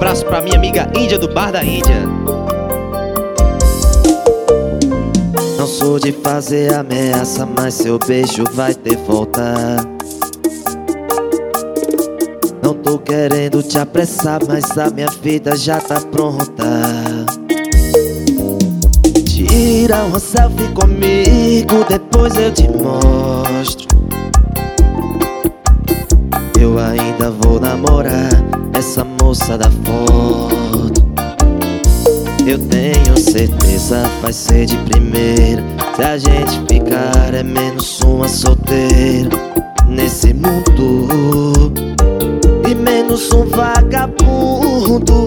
abraço pra minha amiga Índia do Bar da Índia. Não sou de fazer ameaça, mas seu beijo vai ter volta. Não tô querendo te apressar, mas a minha vida já tá pronta. Tira uma selfie comigo, depois eu te mostro. Eu ainda vou namorar essa moça da foto. Eu tenho certeza vai ser de primeira. Se a gente ficar é menos uma solteira nesse mundo e menos um vagabundo.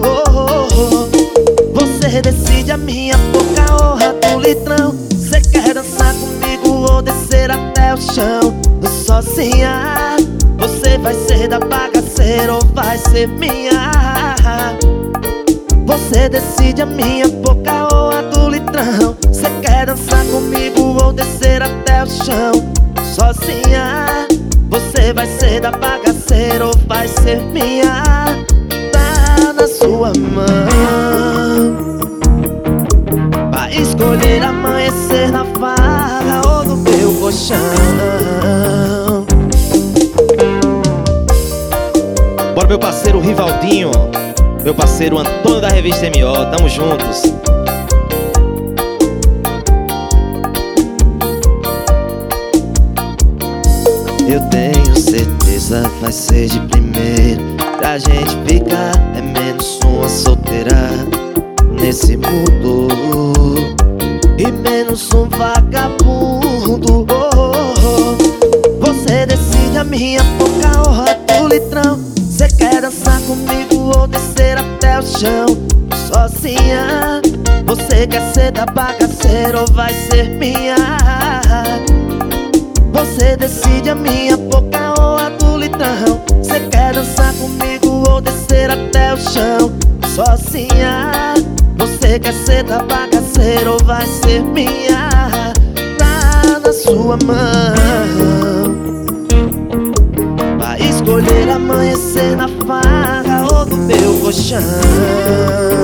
Você decide a minha boca ou rato litrão. Cê quer dançar comigo ou descer até o chão sozinha? Você vai ser da bagaceira ou vai ser minha? Você decide a minha boca ou a do litrão. Cê quer dançar comigo ou descer até o chão sozinha? Você vai ser da bagaceira ou vai ser minha? Tá na sua mão. Vai escolher amanhecer na farra ou no meu colchão. Bora, meu parceiro Rivaldinho, meu parceiro Antônio da revista M.O. Tamo juntos. Eu tenho certeza vai ser de primeira. Se a gente ficar é menos uma solteira nesse mundo e menos um vagabundo. Você decide a minha boca ou a do litrão. Cê quer dançar comigo ou descer até o chão sozinha? Você quer ser da bagaceira ou vai ser minha? Você decide a minha boca ou a do litrão. Cê quer dançar comigo ou descer até o chão sozinha? Você quer ser da bagaceira ou vai ser minha? Tá na sua mão. Vai escolher amanhecer na farra ou no meu colchão.